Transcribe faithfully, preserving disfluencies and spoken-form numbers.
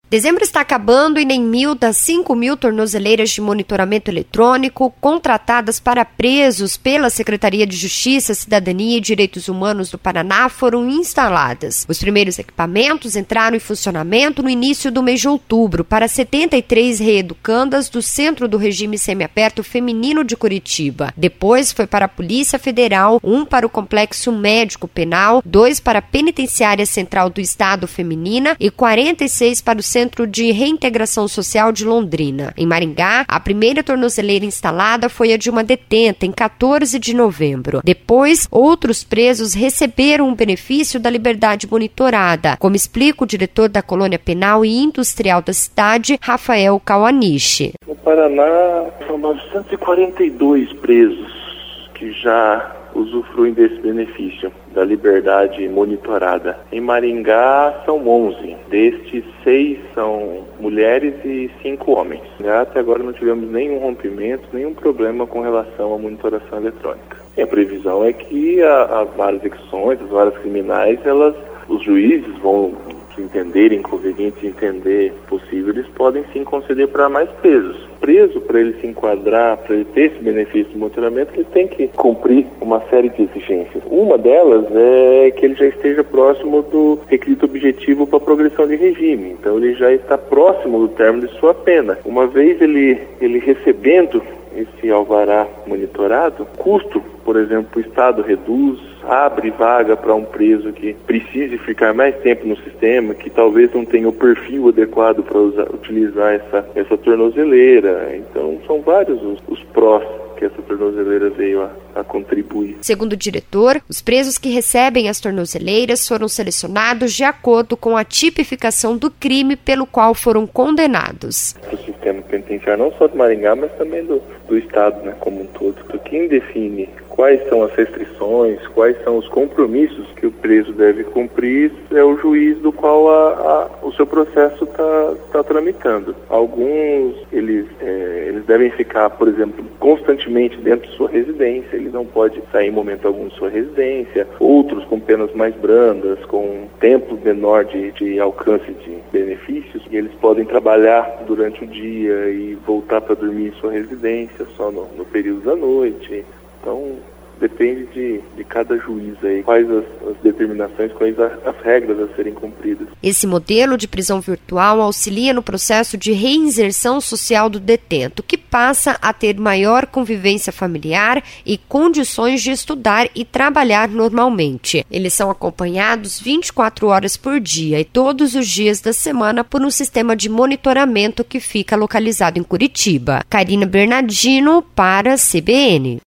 Dezembro está acabando e nem mil das cinco mil tornozeleiras de monitoramento eletrônico contratadas para presos pela Secretaria de Justiça, Cidadania e Direitos Humanos do Paraná foram instaladas. Os primeiros equipamentos entraram em funcionamento no início do mês de outubro para setenta e três reeducandas do Centro do Regime Semiaberto Feminino de Curitiba. Depois foi para a Polícia Federal, um para o Complexo Médico Penal, dois para a Penitenciária Central do Estado Feminina e quarenta e seis para o Centro de Reintegração Social de Londrina. Em Maringá, a primeira tornozeleira instalada foi a de uma detenta em quatorze de novembro. Depois, outros presos receberam o benefício da liberdade monitorada, como explica o diretor da Colônia Penal e Industrial da cidade, Rafael Kawanishi. No Paraná, são novecentos e quarenta e dois presos que já usufruem desse benefício da liberdade monitorada. Em Maringá são onze, destes seis são mulheres e cinco homens. Até agora não tivemos nenhum rompimento, nenhum problema com relação à monitoração eletrônica. E a previsão é que a, as várias execuções, as várias criminais, elas, os juízes vão entenderem conveniente, entender possível, eles podem sim conceder para mais presos. Preso, para ele se enquadrar, para ele ter esse benefício de monitoramento, ele tem que cumprir uma série de exigências. Uma delas é que ele já esteja próximo do requisito objetivo para a progressão de regime. Então ele já está próximo do término de sua pena. Uma vez ele, ele recebendo esse alvará monitorado, custo, por exemplo, o Estado reduz, abre vaga para um preso que precise ficar mais tempo no sistema, que talvez não tenha o perfil adequado para utilizar essa, essa tornozeleira. Então, são vários os, os prós que essa tornozeleira veio a, a contribuir. Segundo o diretor, os presos que recebem as tornozeleiras foram selecionados de acordo com a tipificação do crime pelo qual foram condenados. O sistema penitenciário não só de Maringá, mas também do, do Estado, né, como um todo. Quem define quais são as restrições, quais são os compromissos que o preso deve cumprir é o juiz do qual a, a, o seu processo está tá tramitando. Alguns, eles, é, eles devem ficar, por exemplo, constantemente dentro de sua residência, ele não pode sair em momento algum de sua residência. Outros com penas mais brandas, com tempo menor de, de alcance de benefícios, e eles podem trabalhar durante o dia e voltar para dormir em sua residência só no, no período da noite. Então, depende de, de cada juiz aí, quais as, as determinações, quais as, as regras a serem cumpridas. Esse modelo de prisão virtual auxilia no processo de reinserção social do detento, que passa a ter maior convivência familiar e condições de estudar e trabalhar normalmente. Eles são acompanhados vinte e quatro horas por dia e todos os dias da semana por um sistema de monitoramento que fica localizado em Curitiba. Karina Bernardino para a C B N.